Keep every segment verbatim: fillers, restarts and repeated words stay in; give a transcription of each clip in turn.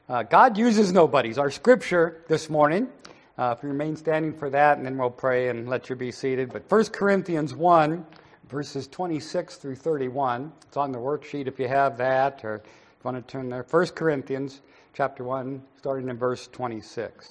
Uh, God uses nobodies. Our scripture this morning, uh, if you remain standing for that, and then we'll pray and let you be seated. But First Corinthians one, verses twenty-six through thirty-one. It's on the worksheet if you have that, or if you want to turn there. First Corinthians chapter one, starting in verse twenty-six.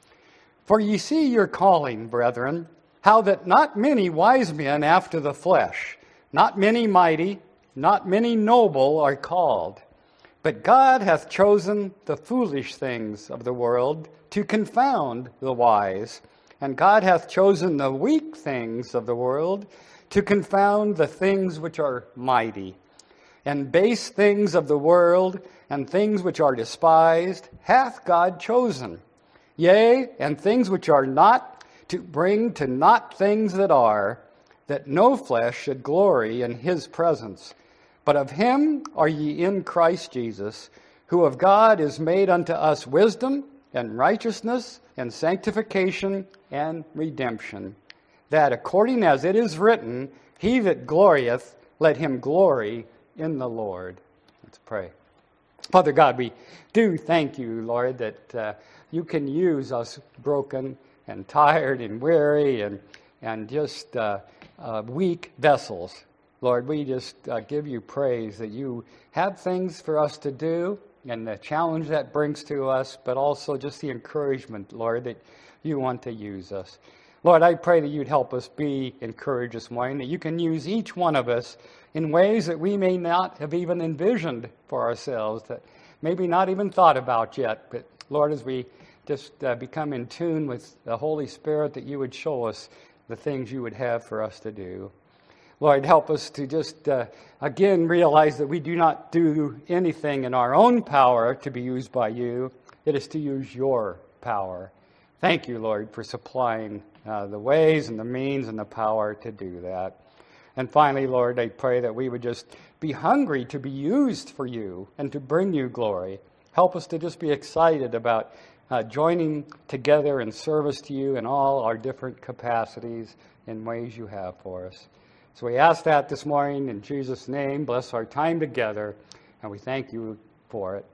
For ye see your calling, brethren, how that not many wise men after the flesh, not many mighty, not many noble are called. But God hath chosen the foolish things of the world to confound the wise. And God hath chosen the weak things of the world to confound the things which are mighty. And base things of the world and things which are despised hath God chosen. Yea, and things which are not, to bring to naught things that are, that no flesh should glory in his presence. But of him are ye in Christ Jesus, who of God is made unto us wisdom and righteousness and sanctification and redemption, that according as it is written, he that glorieth, let him glory in the Lord. Let's pray. Father God, we do thank you, Lord, that uh, you can use us broken and tired and weary and, and just uh, uh, weak vessels. Lord, we just uh, give you praise that you have things for us to do and the challenge that brings to us, but also just the encouragement, Lord, that you want to use us. Lord, I pray that you'd help us be encouraged this morning, that you can use each one of us in ways that we may not have even envisioned for ourselves, that maybe not even thought about yet. But Lord, as we just uh, become in tune with the Holy Spirit, that you would show us the things you would have for us to do. Lord, help us to just, uh, again, realize that we do not do anything in our own power to be used by you. It is to use your power. Thank you, Lord, for supplying uh, the ways and the means and the power to do that. And finally, Lord, I pray that we would just be hungry to be used for you and to bring you glory. Help us to just be excited about uh, joining together in service to you in all our different capacities and ways you have for us. So we ask that this morning in Jesus' name. Bless our time together, and we thank you for it.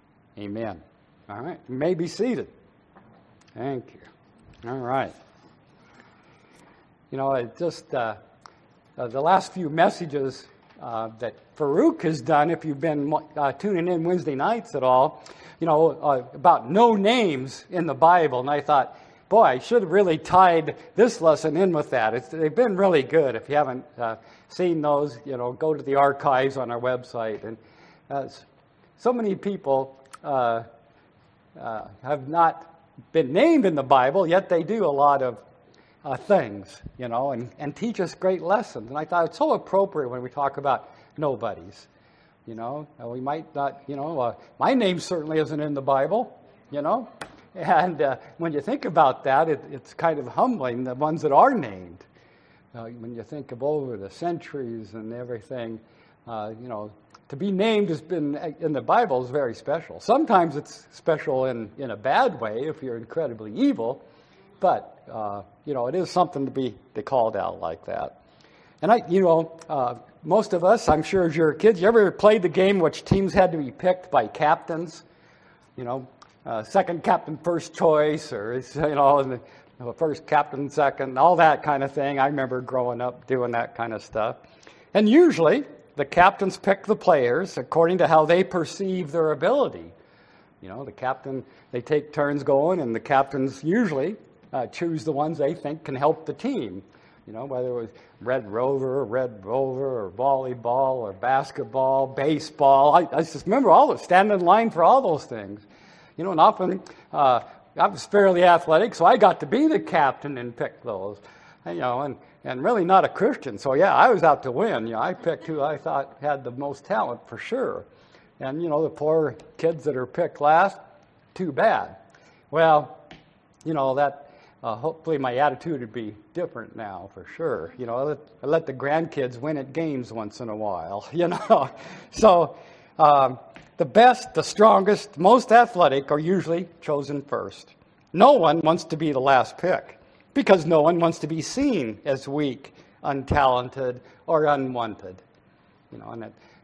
Amen. All right, you may be seated. Thank you. All right. You know, it just uh, uh, the last few messages uh, that Farouk has done, if you've been uh, tuning in Wednesday nights at all, you know, uh, about no names in the Bible, and I thought, boy, I should have really tied this lesson in with that. It's, they've been really good. If you haven't uh, seen those, you know, go to the archives on our website. And uh, so many people uh, uh, have not been named in the Bible, yet they do a lot of uh, things, you know, and, and teach us great lessons. And I thought it's so appropriate when we talk about nobodies. You know, uh, we might not, you know, uh, my name certainly isn't in the Bible, you know. And uh, when you think about that, it, it's kind of humbling, the ones that are named. Uh, when you think of over the centuries and everything, uh, you know, to be named has been, in the Bible, is very special. Sometimes it's special in, in a bad way if you're incredibly evil, but, uh, you know, it is something to be to called out like that. And, I, you know, uh, most of us, I'm sure as your kids, you ever played the game which teams had to be picked by captains? You know, Uh, second captain, first choice, or, you know, and the first captain, second, all that kind of thing. I remember growing up doing that kind of stuff. And usually, the captains pick the players according to how they perceive their ability. You know, the captain, they take turns going, and the captains usually uh, choose the ones they think can help the team. You know, whether it was Red Rover, or Red Rover, or volleyball, or basketball, baseball. I, I just remember all those, standing in line for all those things. You know, and often uh, I was fairly athletic, so I got to be the captain and pick those. You know, and, and really not a Christian. So, yeah, I was out to win. You know, I picked who I thought had the most talent for sure. And, you know, the poor kids that are picked last, too bad. Well, you know, that uh, hopefully my attitude would be different now for sure. You know, I let, I let the grandkids win at games once in a while, you know. So, um, the best, the strongest, most athletic are usually chosen first. No one wants to be the last pick because no one wants to be seen as weak, untalented, or unwanted. You know, and, it,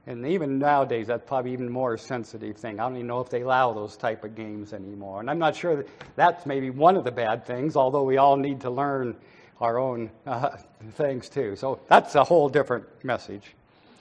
And even nowadays, that's probably even more sensitive thing. I don't even know if they allow those type of games anymore. And I'm not sure that that's maybe one of the bad things, although we all need to learn our own uh, things too. So that's a whole different message.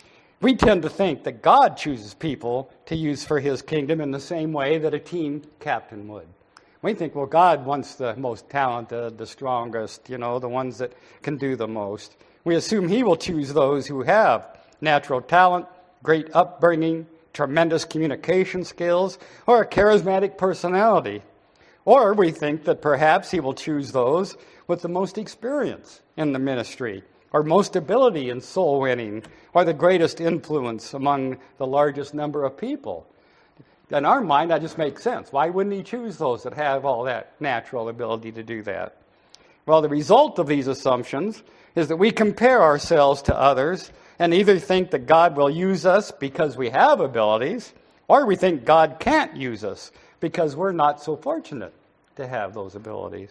We tend to think that God chooses people to use for his kingdom in the same way that a team captain would. We think, well, God wants the most talented, the strongest, you know, the ones that can do the most. We assume he will choose those who have natural talent, great upbringing, tremendous communication skills, or a charismatic personality. Or we think that perhaps he will choose those with the most experience in the ministry, or most ability in soul winning, or the greatest influence among the largest number of people. In our mind, that just makes sense. Why wouldn't he choose those that have all that natural ability to do that? Well, the result of these assumptions is that we compare ourselves to others and either think that God will use us because we have abilities, or we think God can't use us because we're not so fortunate to have those abilities.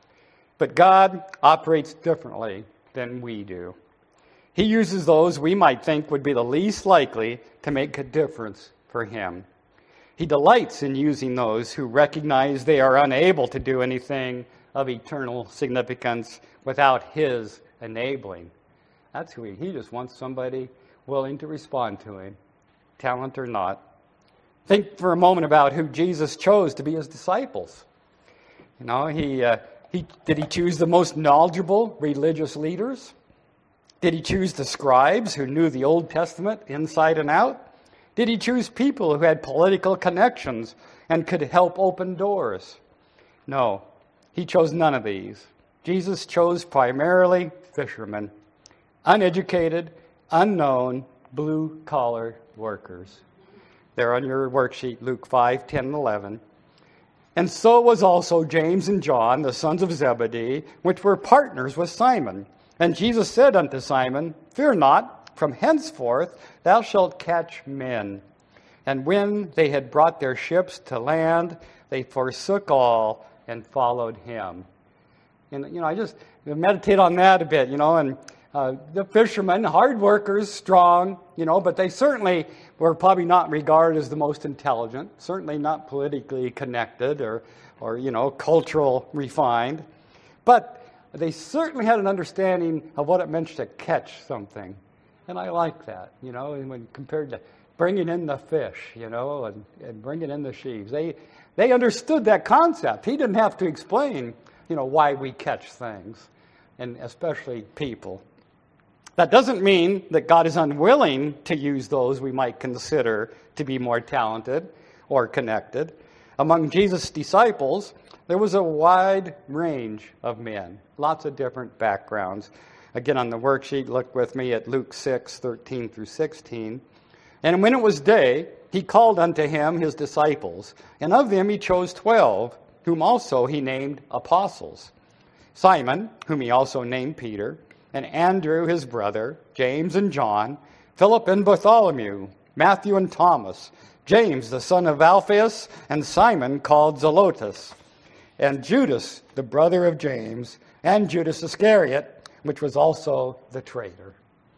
But God operates differently than we do. He uses those we might think would be the least likely to make a difference for him. He delights in using those who recognize they are unable to do anything of eternal significance without his enabling. That's who he, he just wants somebody willing to respond to him, talent or not. Think for a moment about who Jesus chose to be his disciples. You know, he, uh, he did he choose the most knowledgeable religious leaders? Did he choose the scribes who knew the Old Testament inside and out? Did he choose people who had political connections and could help open doors? No, he chose none of these. Jesus chose primarily fishermen, uneducated, unknown, blue-collar workers. They're on your worksheet, Luke five, ten, and eleven. And so was also James and John, the sons of Zebedee, which were partners with Simon. And Jesus said unto Simon, Fear not, from henceforth thou shalt catch men. And when they had brought their ships to land, they forsook all and followed him. And, you know, I just meditate on that a bit, you know, and uh, the fishermen, hard workers, strong, you know, but they certainly were probably not regarded as the most intelligent, certainly not politically connected or, or you know, cultural refined. But they certainly had an understanding of what it meant to catch something. And I like that, you know, and when compared to bringing in the fish, you know, and, and bringing in the sheaves. They, they understood that concept. He didn't have to explain, you know, why we catch things, and especially people. That doesn't mean that God is unwilling to use those we might consider to be more talented or connected. Among Jesus' disciples, there was a wide range of men, lots of different backgrounds. Again, on the worksheet, look with me at Luke six, thirteen through sixteen. And when it was day, he called unto him his disciples, and of them he chose twelve, whom also he named apostles. Simon, whom he also named Peter, and Andrew his brother, James and John, Philip and Bartholomew, Matthew and Thomas, James the son of Alphaeus, and Simon called Zelotes, and Judas the brother of James, and Judas Iscariot, which was also the traitor.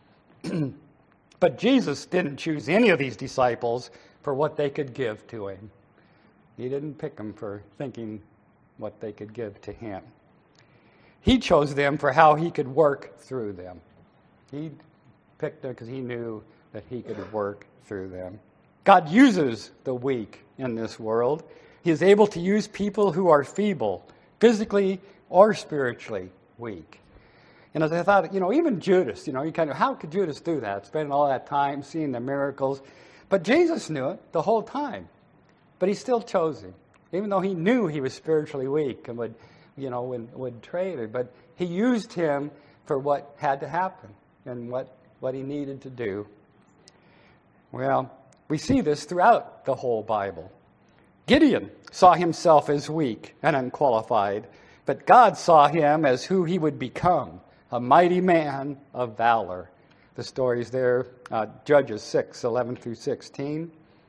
But Jesus didn't choose any of these disciples for what they could give to him. He didn't pick them for thinking what they could give to him. He chose them for how he could work through them. He picked them because he knew that he could work through them. God uses the weak in this world. He is able to use people who are feeble, physically or spiritually weak. And as I thought, you know, even Judas, you know, you kind of, how could Judas do that? Spending all that time seeing the miracles. But Jesus knew it the whole time. But he still chose him, even though he knew he was spiritually weak and would, you know, would, would trade it. But he used him for what had to happen and what, what he needed to do. Well, we see this throughout the whole Bible. Gideon saw himself as weak and unqualified, but God saw him as who he would become, a mighty man of valor. The story's there, uh, Judges six, eleven through sixteen.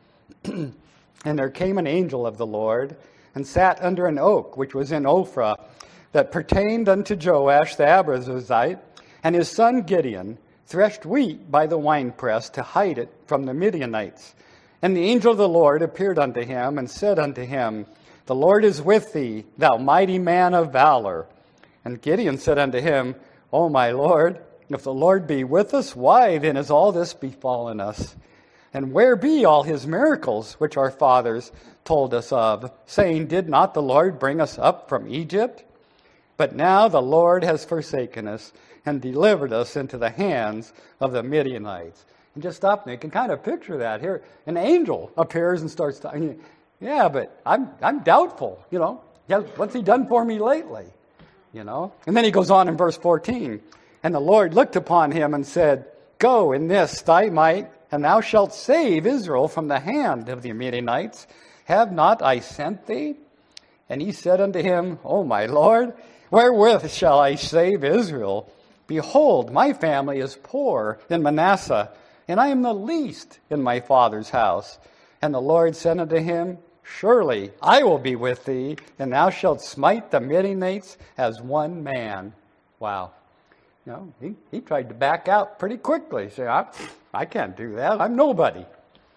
And there came an angel of the Lord, and sat under an oak, which was in Ophrah, that pertained unto Joash the Abiezrite, and his son Gideon, threshed wheat by the winepress to hide it from the Midianites. And the angel of the Lord appeared unto him and said unto him, The Lord is with thee, thou mighty man of valor. And Gideon said unto him, O my Lord, if the Lord be with us, why then is all this befallen us? And where be all his miracles which our fathers told us of, saying, Did not the Lord bring us up from Egypt? But now the Lord has forsaken us and delivered us into the hands of the Midianites. And just stop and you can kind of picture that here. An angel appears and starts talking. Yeah, but I'm I'm doubtful, you know. Yeah, what's he done for me lately? You know. And then he goes on in verse fourteen. And the Lord looked upon him and said, Go in this thy might, and thou shalt save Israel from the hand of the Midianites. Have not I sent thee? And he said unto him, O my Lord, wherewith shall I save Israel? Behold, my family is poor in Manasseh, and I am the least in my father's house. And the Lord said unto him, Surely I will be with thee, and thou shalt smite the Midianites as one man. Wow. You know, he, he tried to back out pretty quickly. Say, I, I can't do that. I'm nobody.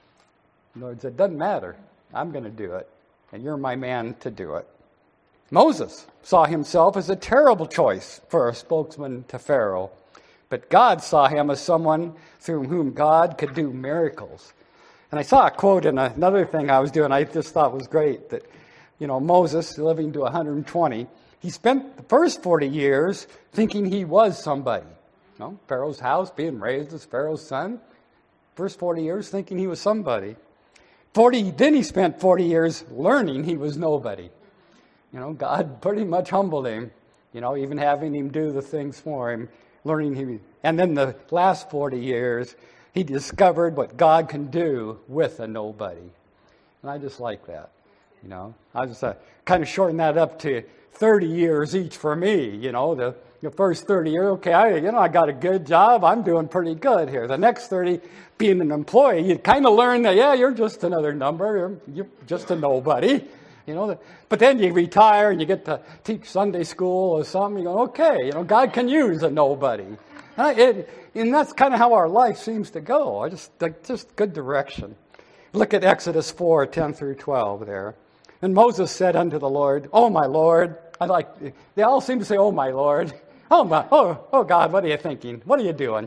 The Lord said, doesn't matter. I'm going to do it. And you're my man to do it. Moses saw himself as a terrible choice for a spokesman to Pharaoh. But God saw him as someone through whom God could do miracles. And I saw a quote in another thing I was doing I just thought was great. That, you know, Moses, living to one hundred twenty, he spent the first forty years thinking he was somebody. You know, Pharaoh's house, being raised as Pharaoh's son. First forty years thinking he was somebody. forty, then he spent forty years learning he was nobody. You know, God pretty much humbled him, you know, even having him do the things for him, learning him. And then the last forty years, he discovered what God can do with a nobody. And I just like that, you know. I just uh, kind of shorten that up to thirty years each for me, you know. The, the first thirty years, okay, I, you know, I got a good job. I'm doing pretty good here. The next thirty, being an employee, you kind of learn that, yeah, you're just another number. You're, you're just a nobody. You know, but then you retire and you get to teach Sunday school or something. You go, okay, you know, God can use a nobody. And, it, and that's kind of how our life seems to go. I just, just good direction. Look at Exodus four, ten through twelve there. And Moses said unto the Lord, Oh, my Lord. I like, they all seem to say, oh, my Lord. Oh, my, oh, oh God, what are you thinking? What are you doing?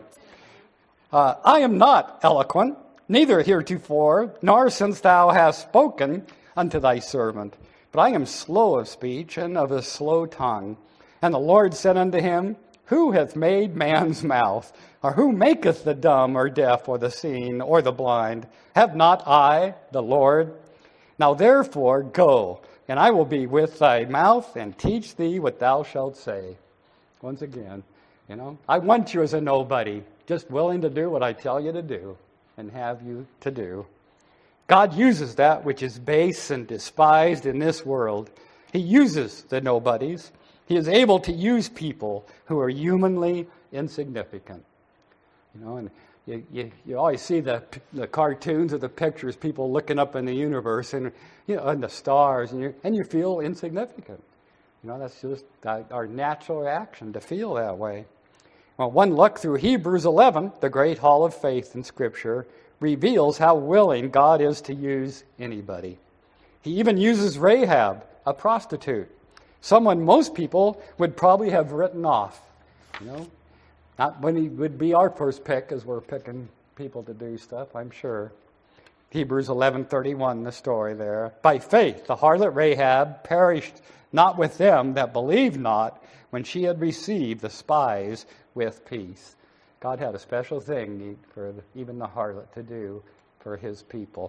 Uh, I am not eloquent, neither heretofore, nor since thou hast spoken unto thy servant. But I am slow of speech and of a slow tongue. And the Lord said unto him, Who hath made man's mouth? Or who maketh the dumb or deaf or the seeing or the blind? Have not I, the Lord? Now therefore go, and I will be with thy mouth and teach thee what thou shalt say. Once again, you know, I want you as a nobody, just willing to do what I tell you to do and have you to do. God uses that which is base and despised in this world. He uses the nobodies. He is able to use people who are humanly insignificant. You know, and you, you, you always see the the cartoons or the pictures, people looking up in the universe and, you know, and the stars, and you and you feel insignificant. You know, that's just our natural reaction to feel that way. Well, one look through Hebrews eleven, the great hall of faith in Scripture, reveals how willing God is to use anybody. He even uses Rahab, a prostitute, someone most people would probably have written off. You know, not when he would be our first pick, as we're picking people to do stuff, I'm sure. Hebrews eleven thirty-one, the story there. By faith, the harlot Rahab perished not with them that believed not, when she had received the spies with peace. God had a special thing for even the harlot to do for his people.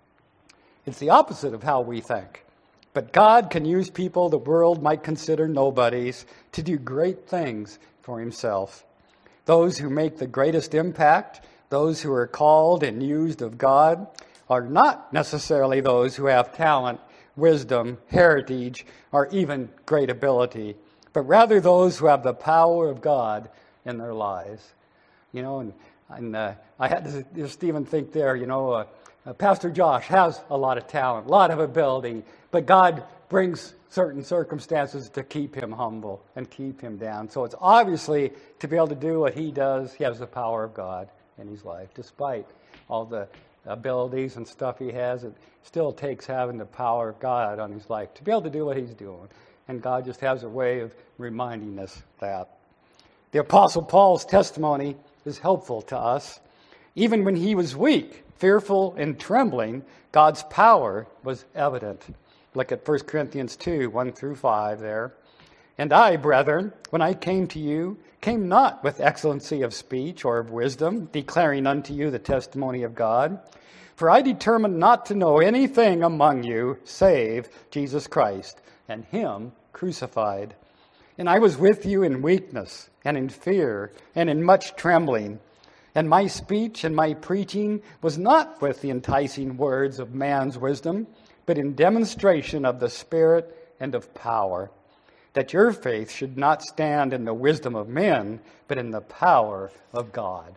It's the opposite of how we think. But God can use people the world might consider nobodies to do great things for himself. Those who make the greatest impact, those who are called and used of God, are not necessarily those who have talent, wisdom, heritage, or even great ability, but rather those who have the power of God in their lives. You know, and, and uh, I had to just even think there, you know, uh, uh, Pastor Josh has a lot of talent, a lot of ability, but God brings certain circumstances to keep him humble and keep him down. So it's obviously to be able to do what he does, he has the power of God in his life. Despite all the abilities and stuff he has, it still takes having the power of God on his life to be able to do what he's doing. And God just has a way of reminding us that. The Apostle Paul's testimony is helpful to us. Even when he was weak, fearful, and trembling, God's power was evident. Look at First Corinthians two, one through five there. And I, brethren, when I came to you, came not with excellency of speech or of wisdom, declaring unto you the testimony of God. For I determined not to know anything among you save Jesus Christ, and him crucified. And I was with you in weakness, and in fear, and in much trembling. And my speech and my preaching was not with the enticing words of man's wisdom, but in demonstration of the Spirit and of power, that your faith should not stand in the wisdom of men, but in the power of God.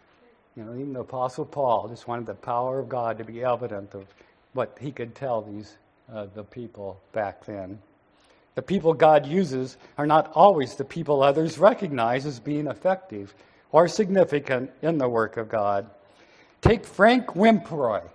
You know, even the Apostle Paul just wanted the power of God to be evident of what he could tell these uh, the people back then. The people God uses are not always the people others recognize as being effective or significant in the work of God. Take Frank Wimproy,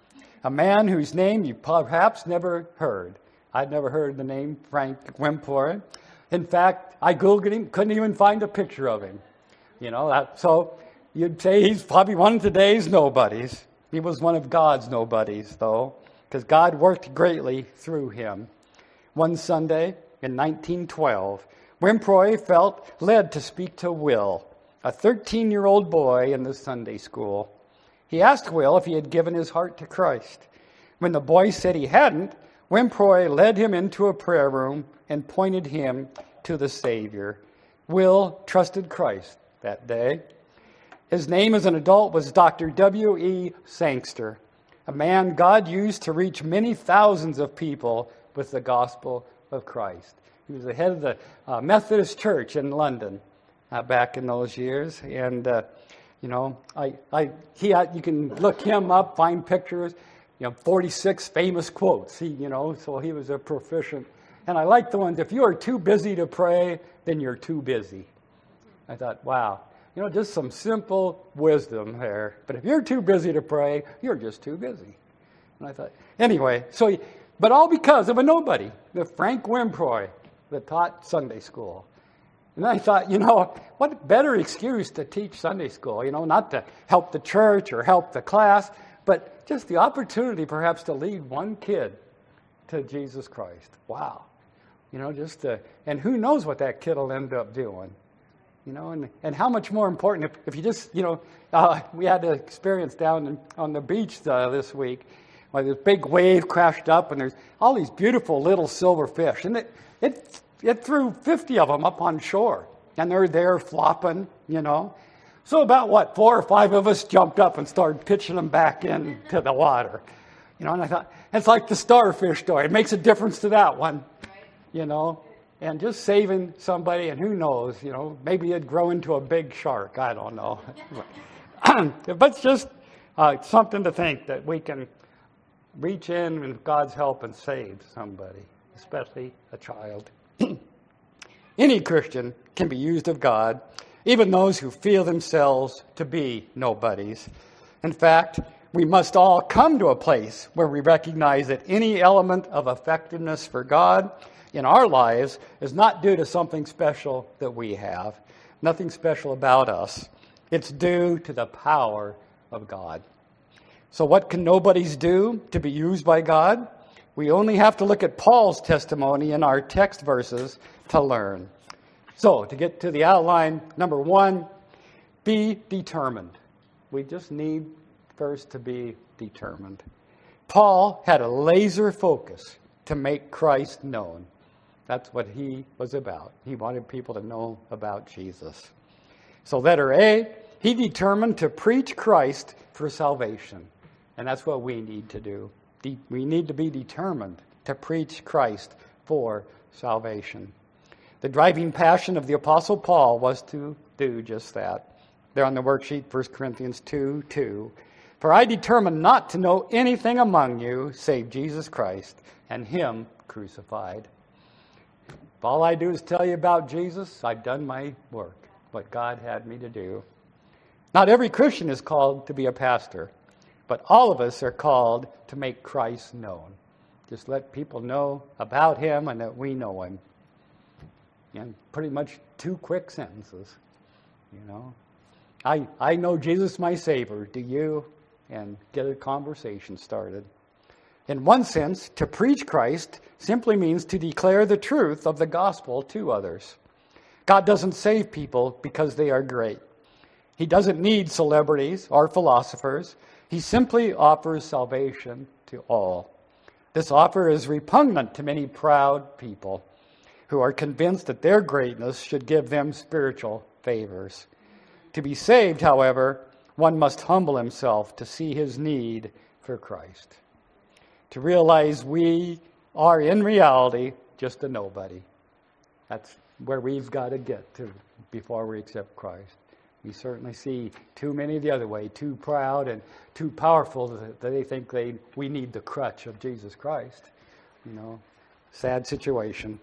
a man whose name you perhaps never heard. I'd never heard the name Frank Wimproy. In fact, I Googled him, couldn't even find a picture of him. You know, that, so you'd say he's probably one of today's nobodies. He was one of God's nobodies, though, because God worked greatly through him. One Sunday in nineteen twelve, Wimproy felt led to speak to Will, a thirteen-year-old boy in the Sunday school. He asked Will if he had given his heart to Christ. When the boy said he hadn't, Wimproy led him into a prayer room and pointed him to the Savior. Will trusted Christ that day. His name as an adult was Doctor W E Sangster, a man God used to reach many thousands of people with the gospel of Christ. He was the head of the uh, Methodist Church in London uh, back in those years. And, uh, you know, I, I, he, I, you can look him up, find pictures. You know, forty-six famous quotes. He, you know, so he was a proficient. And I like the ones, if you are too busy to pray, then you're too busy. I thought, wow, you know, just some simple wisdom there. But if you're too busy to pray, you're just too busy. And I thought, anyway, so, but all because of a nobody, the Frank Wimproy that taught Sunday school. And I thought, you know, what better excuse to teach Sunday school, you know, not to help the church or help the class, but just the opportunity perhaps to lead one kid to Jesus Christ. Wow. You know, just to, and who knows what that kid will end up doing. You know, and, and how much more important if, if you just, you know, uh, we had an experience down in, on the beach uh, this week where this big wave crashed up and there's all these beautiful little silver fish. And it, it, it threw fifty of them up on shore. And they're there flopping, you know. So about, what, four or five of us jumped up and started pitching them back into the water. You know, and I thought, it's like the starfish story. It makes a difference to that one, you know. And just saving somebody, and who knows, you know, maybe it'd grow into a big shark. I don't know. But it's just uh, something to think that we can reach in with God's help and save somebody, especially a child. Any Christian can be used of God, even those who feel themselves to be nobodies. In fact, we must all come to a place where we recognize that any element of effectiveness for God in our lives is not due to something special that we have, nothing special about us. It's due to the power of God. So what can nobodies do to be used by God? We only have to look at Paul's testimony in our text verses to learn. So, to get to the outline, number one, be determined. We just need first to be determined. Paul had a laser focus to make Christ known. That's what he was about. He wanted people to know about Jesus. So letter A, he determined to preach Christ for salvation. And that's what we need to do. We need to be determined to preach Christ for salvation. The driving passion of the Apostle Paul was to do just that. There on the worksheet, First Corinthians two two. For I determined not to know anything among you save Jesus Christ and him crucified. If all I do is tell you about Jesus, I've done my work, what God had me to do. Not every Christian is called to be a pastor, but all of us are called to make Christ known. Just let people know about him and that we know him. And pretty much two quick sentences, you know. I, I know Jesus my Savior. Do you? And get a conversation started. In one sense, to preach Christ simply means to declare the truth of the gospel to others. God doesn't save people because they are great. He doesn't need celebrities or philosophers. He simply offers salvation to all. This offer is repugnant to many proud people who are convinced that their greatness should give them spiritual favors. To be saved, however, one must humble himself to see his need for Christ, to realize we are in reality just a nobody. That's where we've got to get to before we accept Christ. We certainly see too many the other way, too proud and too powerful that they think they we need the crutch of Jesus Christ. You know, sad situation.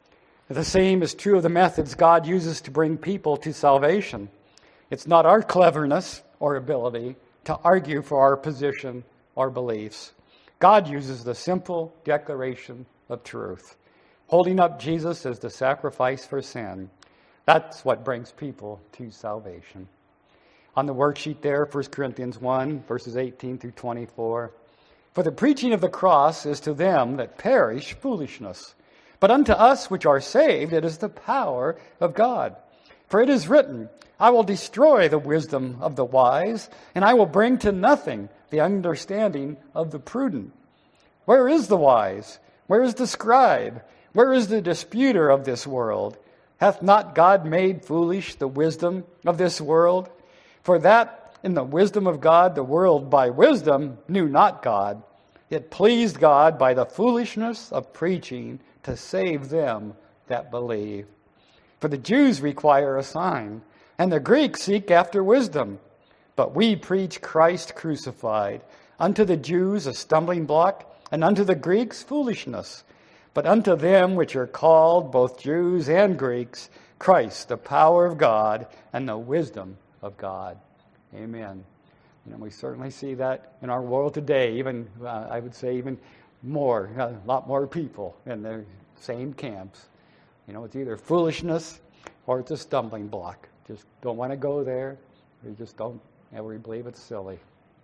The same is true of the methods God uses to bring people to salvation. It's not our cleverness or ability to argue for our position or beliefs. God uses the simple declaration of truth, holding up Jesus as the sacrifice for sin. That's what brings people to salvation. On the worksheet there, First Corinthians one, verses eighteen through twenty-four. For the preaching of the cross is to them that perish foolishness, but unto us which are saved it is the power of God. For it is written, I will destroy the wisdom of the wise, and I will bring to nothing the understanding of the prudent. Where is the wise? Where is the scribe? Where is the disputer of this world? Hath not God made foolish the wisdom of this world? For that in the wisdom of God the world by wisdom knew not God. It pleased God by the foolishness of preaching to save them that believe. For the Jews require a sign, and the Greeks seek after wisdom. But we preach Christ crucified, unto the Jews a stumbling block, and unto the Greeks foolishness. But unto them which are called, both Jews and Greeks, Christ, the power of God and the wisdom of God. Amen. You know, we certainly see that in our world today, even, uh, I would say, even more, a lot more people in the same camps. You know, it's either foolishness or it's a stumbling block. Just don't want to go there. We just don't ever believe it's silly.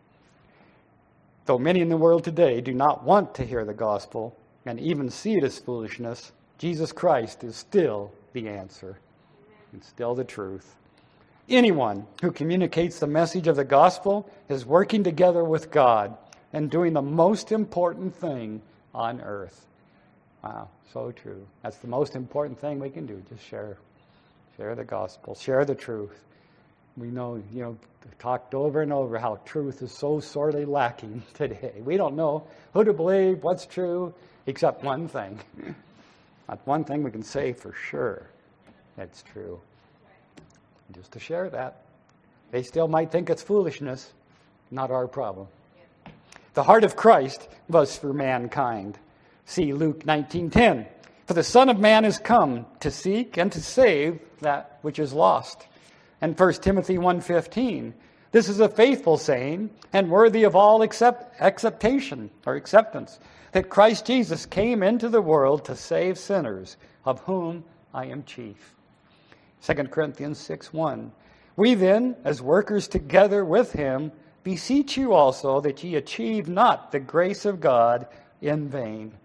Though many in the world today do not want to hear the gospel and even see it as foolishness, Jesus Christ is still the answer and still the truth. Anyone who communicates the message of the gospel is working together with God and doing the most important thing on earth. Wow, so true. That's the most important thing we can do, just share share the gospel, share the truth. We know, you know, talked over and over how truth is so sorely lacking today. We don't know who to believe, what's true, except one thing. Not one thing we can say for sure that's true. Just to share that. They still might think it's foolishness. Not our problem. The heart of Christ was for mankind. See Luke nineteen ten. For the Son of Man is come to seek and to save that which is lost. And First Timothy one fifteen. This is a faithful saying and worthy of all accept, acceptation or acceptance, that Christ Jesus came into the world to save sinners, of whom I am chief. Second Corinthians six one. We then, as workers together with him, beseech you also that ye achieve not the grace of God in vain.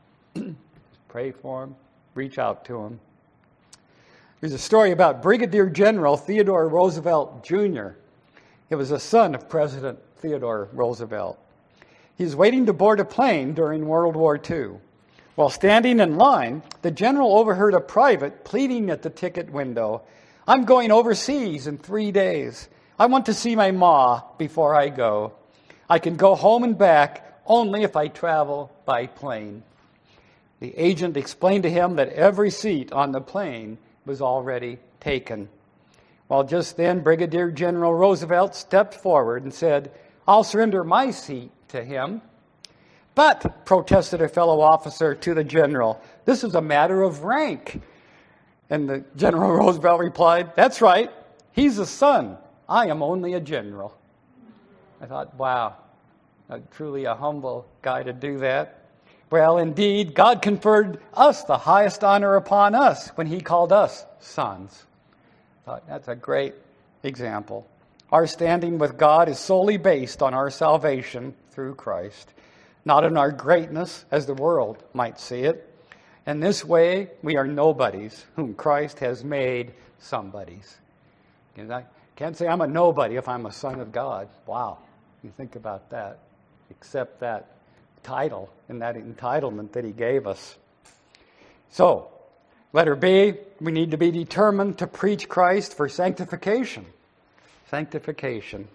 Pray for him. Reach out to him. There's a story about Brigadier General Theodore Roosevelt Junior He was a son of President Theodore Roosevelt. He was waiting to board a plane during World War Two. While standing in line, the general overheard a private pleading at the ticket window. I'm going overseas in three days. I want to see my ma before I go. I can go home and back only if I travel by plane. The agent explained to him that every seat on the plane was already taken. Well, just then, Brigadier General Roosevelt stepped forward and said, I'll surrender my seat to him. But, protested a fellow officer to the general, this is a matter of rank. And the General Roosevelt replied, that's right, he's a son. I am only a general. I thought, wow, a, truly a humble guy to do that. Well, indeed, God conferred us the highest honor upon us when he called us sons. I thought, that's a great example. Our standing with God is solely based on our salvation through Christ, not in our greatness as the world might see it. In this way, we are nobodies whom Christ has made somebodies. I can't say I'm a nobody if I'm a son of God. Wow, you think about that. Accept that title and that entitlement that he gave us. So, letter B, we need to be determined to preach Christ for sanctification. Sanctification.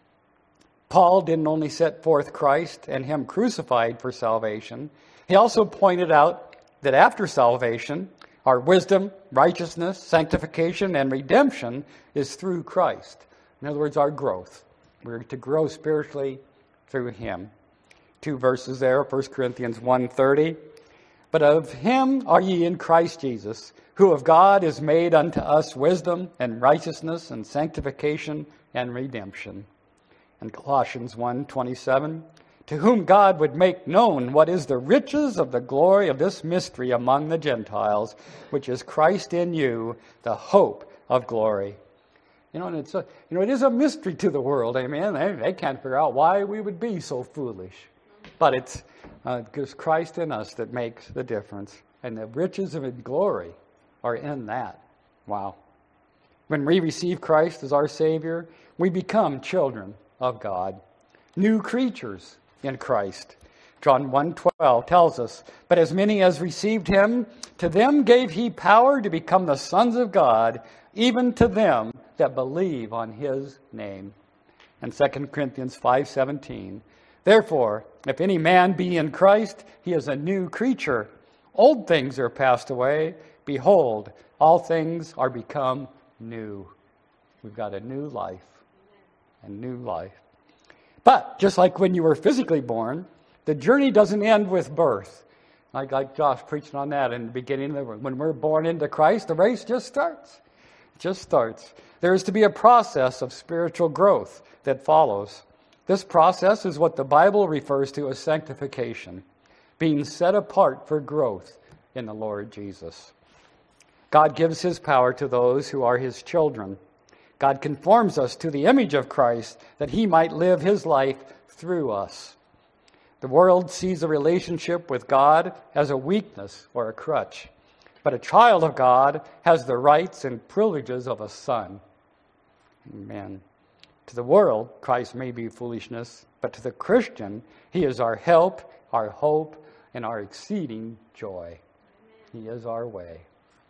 Paul didn't only set forth Christ and him crucified for salvation. He also pointed out that after salvation, our wisdom, righteousness, sanctification, and redemption is through Christ. In other words, our growth. We're to grow spiritually through him. Two verses there, First Corinthians one thirty. But of him are ye in Christ Jesus, who of God is made unto us wisdom and righteousness and sanctification and redemption. And Colossians one twenty-seven. To whom God would make known what is the riches of the glory of this mystery among the Gentiles, which is Christ in you, the hope of glory. You know, and it's a, you know, it is a mystery to the world. Amen. They, they can't figure out why we would be so foolish, but it's uh, it's Christ in us that makes the difference, and the riches of his glory are in that. Wow. When we receive Christ as our Savior, we become children of God, new creatures in Christ. John one twelve tells us, but as many as received him, to them gave he power to become the sons of God, even to them that believe on his name. And Second Corinthians five seventeen. Therefore, if any man be in Christ, he is a new creature. Old things are passed away. Behold, all things are become new. We've got a new life. A new life. But just like when you were physically born, the journey doesn't end with birth. Like, like Josh preached on that in the beginning. When we're born into Christ, the race just starts. It just starts. There is to be a process of spiritual growth that follows. This process is what the Bible refers to as sanctification, being set apart for growth in the Lord Jesus. God gives his power to those who are his children. God conforms us to the image of Christ that he might live his life through us. The world sees a relationship with God as a weakness or a crutch, but a child of God has the rights and privileges of a son. Amen. To the world, Christ may be foolishness, but to the Christian, he is our help, our hope, and our exceeding joy. He is our way.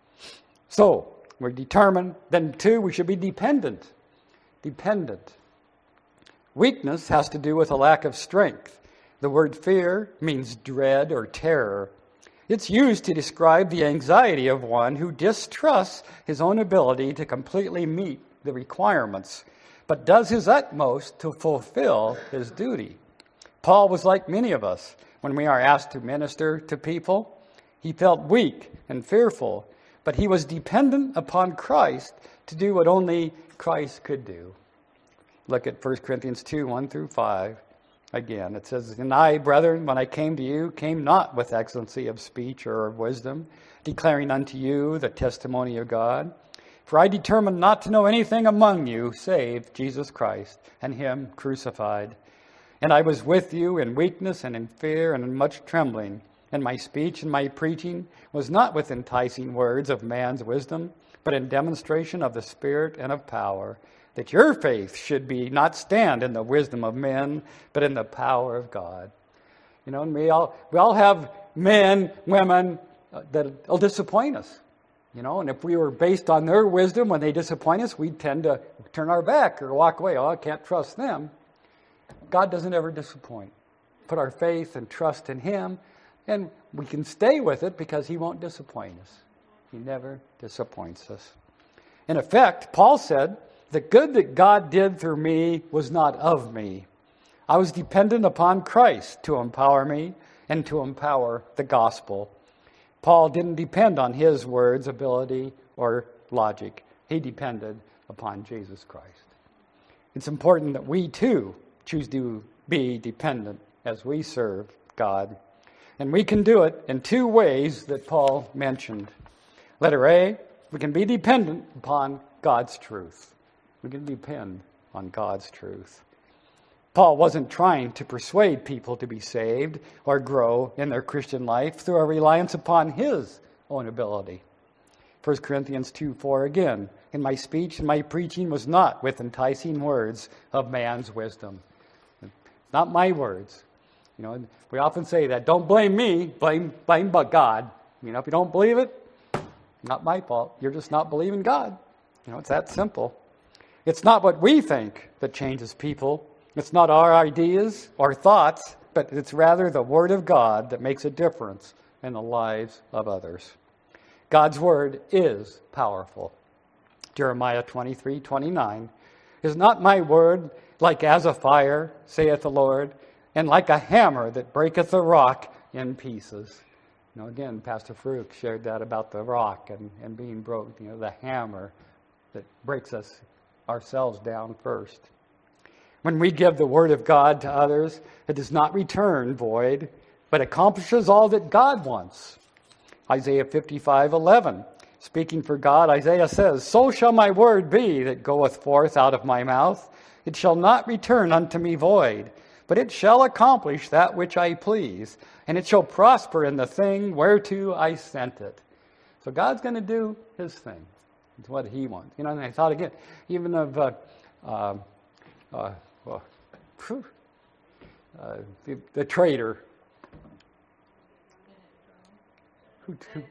So, we're determined. Then, two, we should be dependent. Dependent. Weakness has to do with a lack of strength. The word fear means dread or terror. It's used to describe the anxiety of one who distrusts his own ability to completely meet the requirements, but does his utmost to fulfill his duty. Paul was like many of us when we are asked to minister to people. He felt weak and fearful, but he was dependent upon Christ to do what only Christ could do. Look at First Corinthians two, one through five. Again, it says, And I, brethren, when I came to you, came not with excellency of speech or of wisdom, declaring unto you the testimony of God. For I determined not to know anything among you save Jesus Christ and him crucified. And I was with you in weakness and in fear and in much trembling. And my speech and my preaching was not with enticing words of man's wisdom, but in demonstration of the Spirit and of power, that your faith should be not stand in the wisdom of men, but in the power of God. You know, and we all we all have men, women uh, that will disappoint us. You know, and if we were based on their wisdom when they disappoint us, we'd tend to turn our back or walk away. Oh, I can't trust them. God doesn't ever disappoint. Put our faith and trust in him, and we can stay with it because he won't disappoint us. He never disappoints us. In effect, Paul said, the good that God did through me was not of me, I was dependent upon Christ to empower me and to empower the gospel. Paul didn't depend on his words, ability, or logic. He depended upon Jesus Christ. It's important that we too choose to be dependent as we serve God. And we can do it in two ways that Paul mentioned. Letter A, we can be dependent upon God's truth. We can depend on God's truth. Paul wasn't trying to persuade people to be saved or grow in their Christian life through a reliance upon his own ability. First Corinthians two four again, "And my speech and my preaching was not with enticing words of man's wisdom." Not my words. You know, we often say that. Don't blame me, blame blame but God. You know, if you don't believe it, not my fault. You're just not believing God. You know, it's that simple. It's not what we think that changes people. It's not our ideas or thoughts, but it's rather the Word of God that makes a difference in the lives of others. God's Word is powerful. Jeremiah twenty-three twenty-nine, "Is not my word like as a fire, saith the Lord, and like a hammer that breaketh a rock in pieces?" You know, again, Pastor Farouk shared that about the rock and, and being broke, you know, the hammer that breaks us ourselves down first. When we give the Word of God to others, it does not return void, but accomplishes all that God wants. Isaiah fifty-five eleven, speaking for God, Isaiah says, "So shall my word be that goeth forth out of my mouth. It shall not return unto me void, but it shall accomplish that which I please, and it shall prosper in the thing whereto I sent it." So God's going to do his thing. It's what he wants. You know, and I thought again, even of uh, uh, uh, well, whew, uh, the, the traitor. Who, who,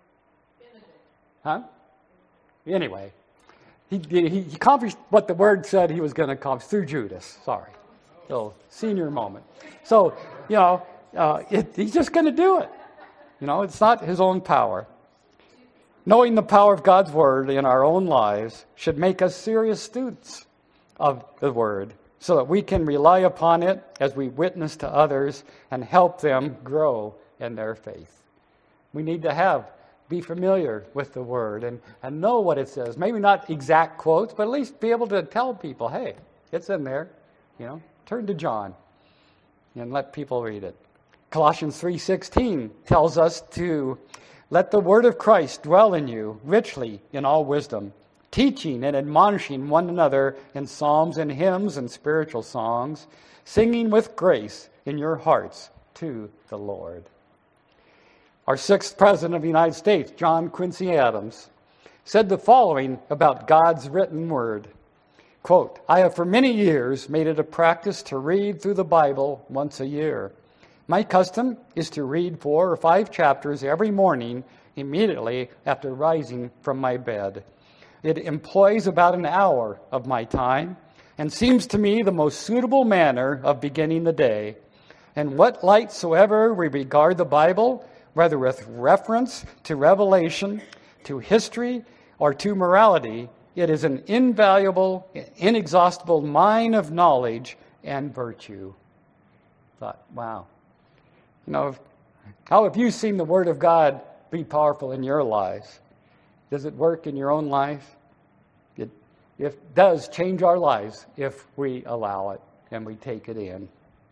huh? Anyway, he, he, he accomplished what the word said he was going to accomplish through Judas. Sorry. Little senior moment. So, you know, uh, it, he's just going to do it. You know, it's not his own power. Knowing the power of God's Word in our own lives should make us serious students of the Word so that we can rely upon it as we witness to others and help them grow in their faith. We need to have, be familiar with the Word and, and know what it says. Maybe not exact quotes, but at least be able to tell people, hey, it's in there. You know, turn to John and let people read it. Colossians three sixteen tells us to let the word of Christ dwell in you richly in all wisdom, teaching and admonishing one another in psalms and hymns and spiritual songs, singing with grace in your hearts to the Lord. Our sixth president of the United States, John Quincy Adams, said the following about God's written word. Quote, "I have for many years made it a practice to read through the Bible once a year. My custom is to read four or five chapters every morning immediately after rising from my bed. It employs about an hour of my time and seems to me the most suitable manner of beginning the day. In what light soever we regard the Bible, whether with reference to revelation, to history, or to morality, it is an invaluable, inexhaustible mine of knowledge and virtue." Thought, wow. You know, how have you seen the Word of God be powerful in your lives? Does it work in your own life? It, it does change our lives if we allow it and we take it in.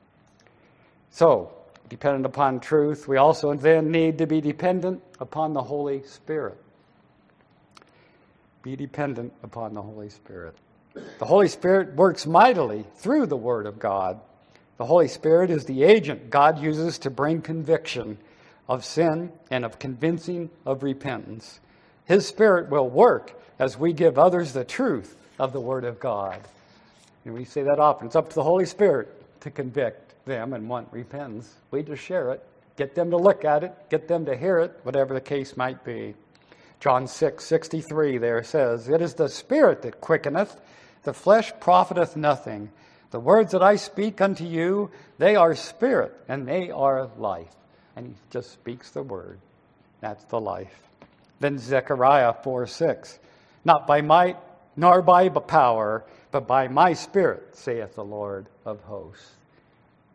So, dependent upon truth, we also then need to be dependent upon the Holy Spirit. Be dependent upon the Holy Spirit. The Holy Spirit works mightily through the Word of God. The Holy Spirit is the agent God uses to bring conviction of sin and of convincing of repentance. His Spirit will work as we give others the truth of the Word of God. And we say that often. It's up to the Holy Spirit to convict them and want repentance. We just share it, get them to look at it, get them to hear it, whatever the case might be. John six sixty-three there says, "It is the Spirit that quickeneth, the flesh profiteth nothing. The words that I speak unto you, they are spirit and they are life." And he just speaks the word. That's the life. Then Zechariah four six, "Not by might nor by power, but by my Spirit, saith the Lord of hosts."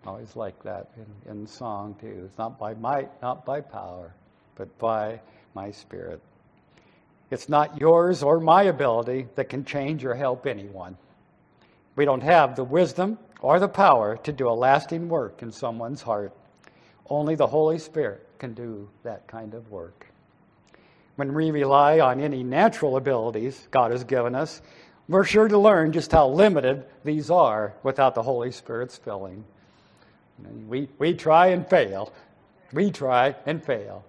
I always like that in, in song too. It's not by might, not by power, but by my Spirit. It's not yours or my ability that can change or help anyone. We don't have the wisdom or the power to do a lasting work in someone's heart. Only the Holy Spirit can do that kind of work. When we rely on any natural abilities God has given us, we're sure to learn just how limited these are without the Holy Spirit's filling. We, we try and fail. We try and fail.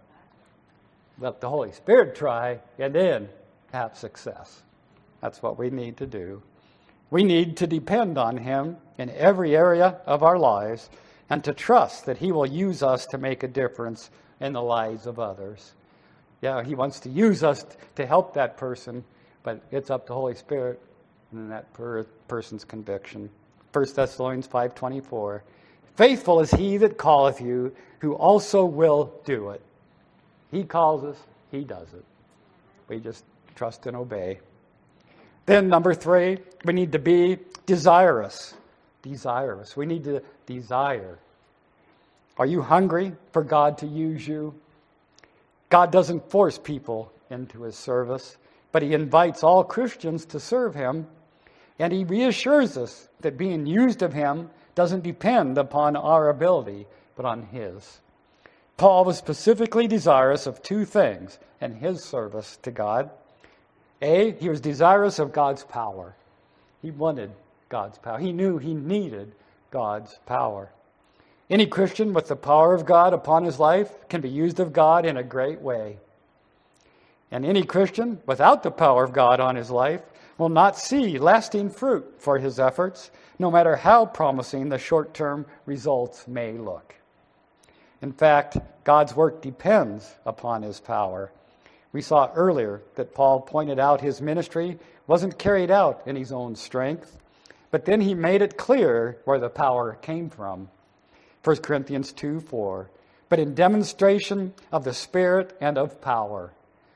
Let the Holy Spirit try and then have success. That's what we need to do. We need to depend on Him in every area of our lives and to trust that He will use us to make a difference in the lives of others. Yeah, He wants to use us to help that person, but it's up to the Holy Spirit and that per- person's conviction. First Thessalonians five twenty-four. Faithful is He that calleth you, who also will do it. He calls us, He does it. We just trust and obey. Then number three, we need to be desirous. Desirous. We need to desire. Are you hungry for God to use you? God doesn't force people into His service, but He invites all Christians to serve Him, and He reassures us that being used of Him doesn't depend upon our ability, but on His. Paul was specifically desirous of two things in his service to God. A, he was desirous of God's power. He wanted God's power. He knew he needed God's power. Any Christian with the power of God upon his life can be used of God in a great way. And any Christian without the power of God on his life will not see lasting fruit for his efforts, no matter how promising the short-term results may look. In fact, God's work depends upon His power. We saw earlier that Paul pointed out his ministry wasn't carried out in his own strength, but then he made it clear where the power came from. First Corinthians two four. But in demonstration of the Spirit and of power.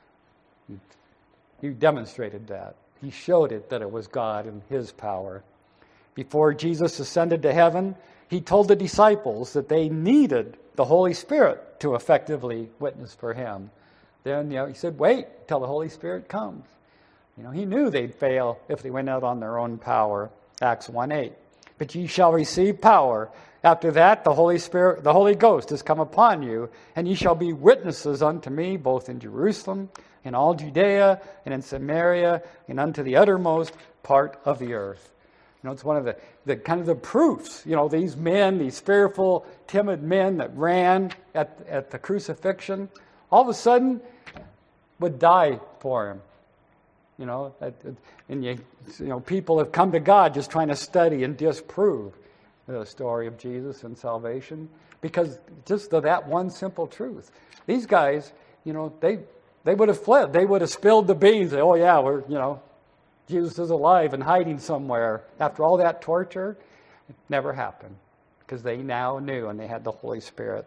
He demonstrated that. He showed it that it was God and His power. Before Jesus ascended to heaven, He told the disciples that they needed the Holy Spirit to effectively witness for Him. Then, you know, He said, wait till the Holy Spirit comes. You know, He knew they'd fail if they went out on their own power. Acts one eight. But ye shall receive power. After that, the Holy Spirit, the Holy Ghost is come upon you, and ye shall be witnesses unto me, both in Jerusalem, in all Judea, and in Samaria, and unto the uttermost part of the earth. You know, it's one of the, the kind of the proofs. You know, these men, these fearful, timid men that ran at, at the crucifixion, all of a sudden would die for Him. You know, and you, you know, people have come to God just trying to study and disprove the story of Jesus and salvation because just of that one simple truth. These guys, you know, they they would have fled. They would have spilled the beans. Oh yeah, we're you know. Jesus is alive and hiding somewhere. After all that torture, it never happened because they now knew and they had the Holy Spirit.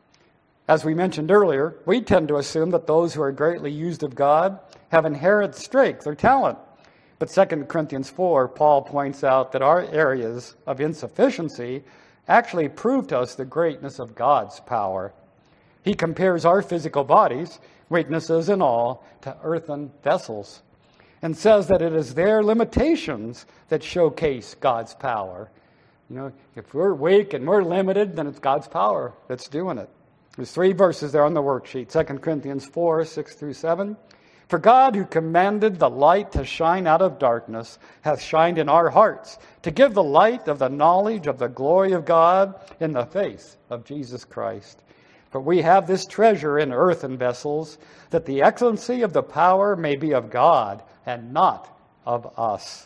As we mentioned earlier, we tend to assume that those who are greatly used of God have inherent strength or talent. But Second Corinthians four, Paul points out that our areas of insufficiency actually prove to us the greatness of God's power. He compares our physical bodies, weaknesses and all, to earthen vessels, and says that it is their limitations that showcase God's power. You know, if we're weak and we're limited, then it's God's power that's doing it. There's three verses there on the worksheet. Second Corinthians four, six through seven. For God, who commanded the light to shine out of darkness, hath shined in our hearts, to give the light of the knowledge of the glory of God in the face of Jesus Christ. For we have this treasure in earthen vessels, that the excellency of the power may be of God, and not of us.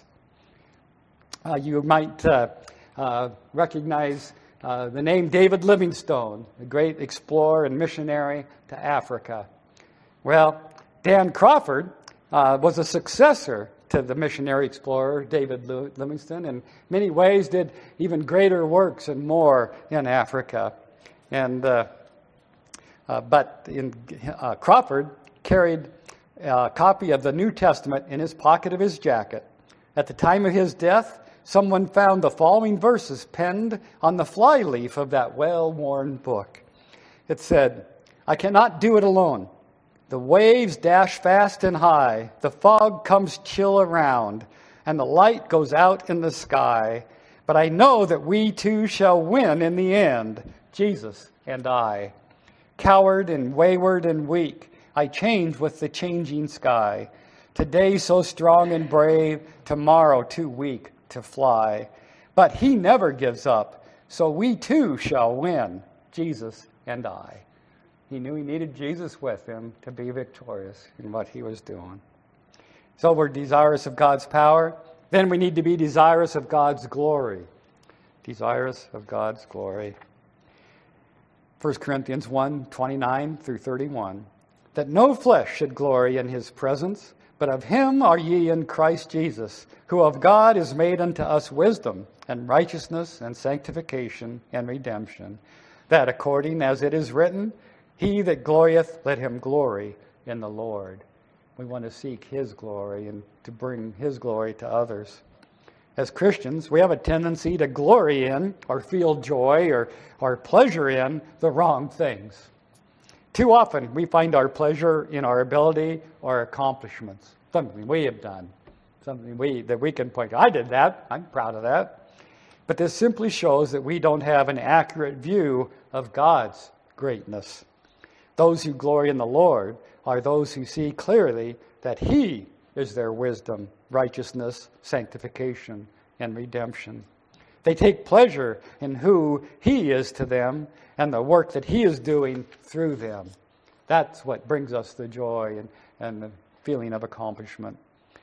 Uh, you might uh, uh, recognize uh, the name David Livingstone, a great explorer and missionary to Africa. Well, Dan Crawford uh, was a successor to the missionary explorer David Livingstone, and in many ways did even greater works and more in Africa. And uh, uh, but in, uh, Crawford carried a copy of the New Testament in his pocket of his jacket. At the time of his death, someone found the following verses penned on the flyleaf of that well-worn book. It said, "I cannot do it alone. The waves dash fast and high, the fog comes chill around, and the light goes out in the sky. But I know that we two shall win in the end, Jesus and I. Coward and wayward and weak, I change with the changing sky. Today so strong and brave, tomorrow too weak to fly. But he never gives up, so we too shall win, Jesus and I." He knew he needed Jesus with him to be victorious in what he was doing. So we're desirous of God's power. Then we need to be desirous of God's glory. Desirous of God's glory. First Corinthians one, twenty-nine through thirty-one. "That no flesh should glory in his presence, but of him are ye in Christ Jesus, who of God is made unto us wisdom, and righteousness, and sanctification, and redemption. That according as it is written, He that glorieth, let him glory in the Lord." We want to seek his glory and to bring his glory to others. As Christians, we have a tendency to glory in or feel joy or, or pleasure in the wrong things. Too often, we find our pleasure in our ability or accomplishments, something we have done, something we that we can point to. I did that. I'm proud of that. But this simply shows that we don't have an accurate view of God's greatness. Those who glory in the Lord are those who see clearly that He is their wisdom, righteousness, sanctification, and redemption. They take pleasure in who He is to them and the work that He is doing through them. That's what brings us the joy and, and the feeling of accomplishment.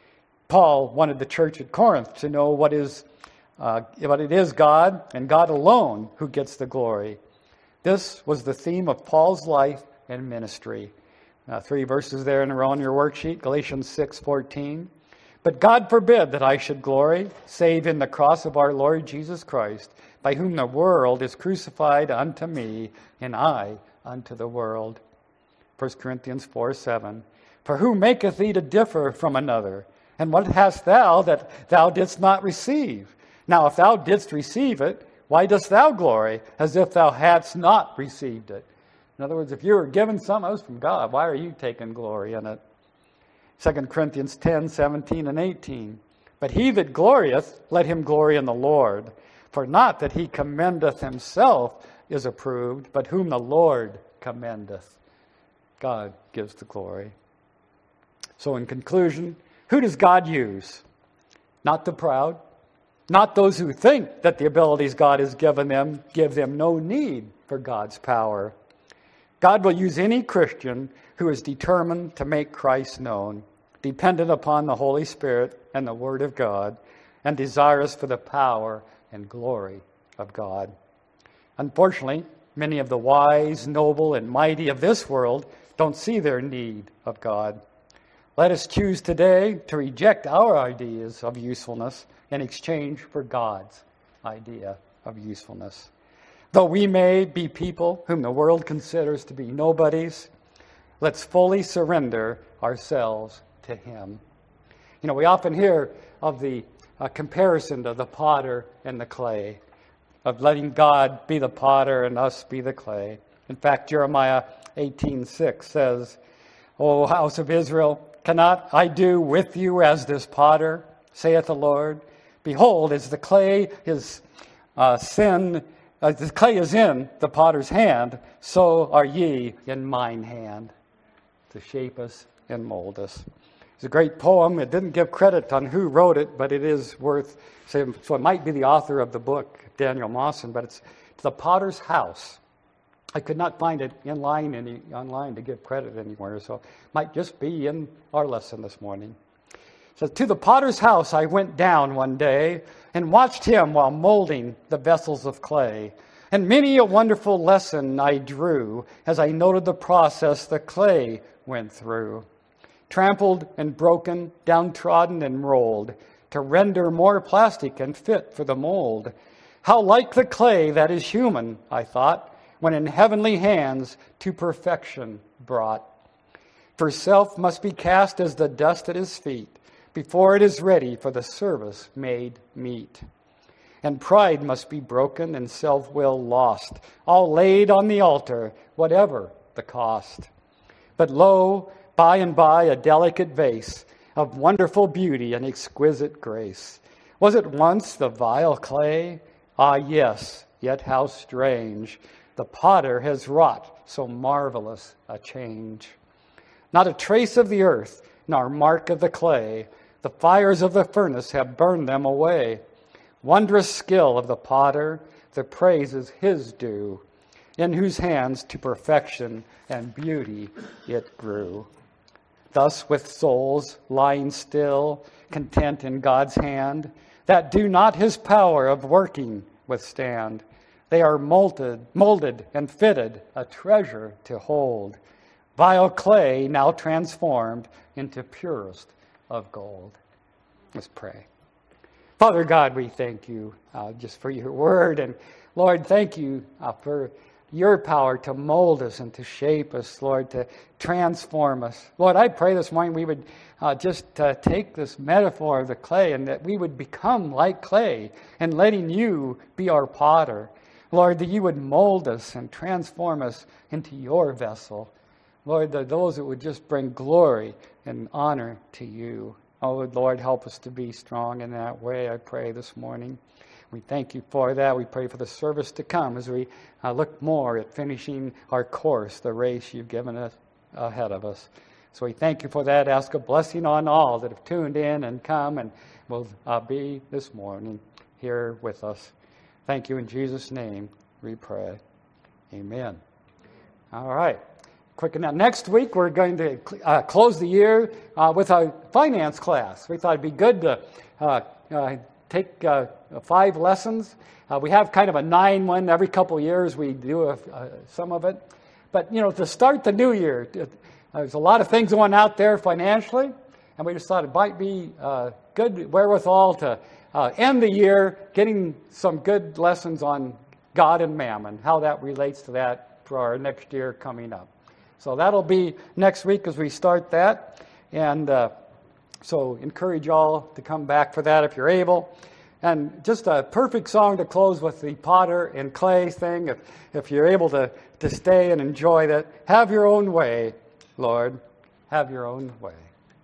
Paul wanted the church at Corinth to know what is, uh, what it is God and God alone who gets the glory. This was the theme of Paul's life and ministry. Uh, three verses there in a row on your worksheet, Galatians six fourteen. "But God forbid that I should glory, save in the cross of our Lord Jesus Christ, by whom the world is crucified unto me, and I unto the world." First Corinthians four seven. "For who maketh thee to differ from another? And what hast thou that thou didst not receive? Now if thou didst receive it, why dost thou glory, as if thou hadst not received it?" In other words, if you were given something that was from God, why are you taking glory in it? Second Corinthians ten seventeen and eighteen. "But he that glorieth, let him glory in the Lord. For not that he commendeth himself is approved, but whom the Lord commendeth." God gives the glory. So in conclusion, who does God use? Not the proud, not those who think that the abilities God has given them give them no need for God's power. God will use any Christian who is determined to make Christ known, dependent upon the Holy Spirit and the Word of God, and desirous for the power and glory of God. Unfortunately, many of the wise, noble, and mighty of this world don't see their need of God. Let us choose today to reject our ideas of usefulness in exchange for God's idea of usefulness. Though we may be people whom the world considers to be nobodies, let's fully surrender ourselves to Him. You know, we often hear of the uh, comparison to the potter and the clay, of letting God be the potter and us be the clay. In fact, Jeremiah eighteen six says, "O house of Israel, cannot I do with you as this potter, saith the Lord? Behold, as the clay is uh, sin, as the clay is in the potter's hand, so are ye in mine hand, to shape us and mold us." It's a great poem. It didn't give credit on who wrote it, but it is worth saying. So it might be the author of the book, Daniel Mawson, but it's The Potter's House. I could not find it in line any, online to give credit anywhere, so it might just be in our lesson this morning. It says, "To the potter's house I went down one day and watched him while molding the vessels of clay. And many a wonderful lesson I drew as I noted the process the clay went through. Trampled and broken, downtrodden and rolled, to render more plastic and fit for the mold. How like the clay that is human, I thought, when in heavenly hands to perfection brought. For self must be cast as the dust at his feet, before it is ready for the service made meet. And pride must be broken and self-will lost, all laid on the altar, whatever the cost. But lo, by and by a delicate vase of wonderful beauty and exquisite grace. Was it once the vile clay? Ah, yes, yet how strange. The potter has wrought so marvelous a change. Not a trace of the earth, nor mark of the clay. The fires of the furnace have burned them away. Wondrous skill of the potter, the praise is his due, in whose hands to perfection and beauty it grew. Thus with souls lying still, content in God's hand, that do not his power of working withstand, they are molded, molded and fitted, a treasure to hold. Vile clay now transformed into purest of gold. Let's pray. Father God, we thank you uh, just for your word. And Lord, thank you uh, for your power to mold us and to shape us, Lord, to transform us. Lord, I pray this morning we would uh, just uh, take this metaphor of the clay and that we would become like clay and letting you be our potter. Lord, that you would mold us and transform us into your vessel. Lord, that those that would just bring glory and honor to you. Oh, Lord, help us to be strong in that way, I pray this morning. We thank you for that. We pray for the service to come as we uh, look more at finishing our course, the race you've given us ahead of us. So we thank you for that. Ask a blessing on all that have tuned in and come and will uh, be this morning here with us. Thank you in Jesus' name, we pray. Amen. All right. Quick enough. Next week, we're going to uh, close the year uh, with a finance class. We thought it'd be good to uh, uh, take uh, five lessons. Uh, we have kind of a nine one every couple of years. We do a, uh, some of it. But, you know, to start the new year, uh, there's a lot of things going out there financially, and we just thought it might be uh, good wherewithal to uh, end the year getting some good lessons on God and mammon, how that relates to that for our next year coming up. So that'll be next week as we start that. And uh, so encourage y'all to come back for that if you're able. And just a perfect song to close with the potter and clay thing. If, if you're able to, to stay and enjoy that, have your own way, Lord. Have your own way.